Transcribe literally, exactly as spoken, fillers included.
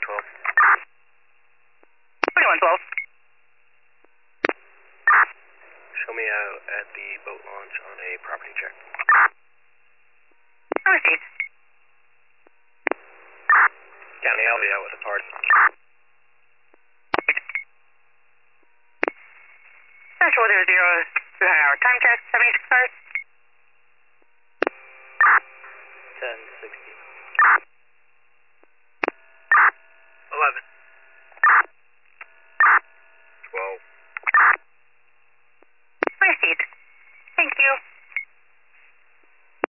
twelve. twenty-one twelve. Show me out at the boat launch on a property check. I received. County, I'll be out with a party. Central zero zero, two hundred hour time check, seventy-six cars.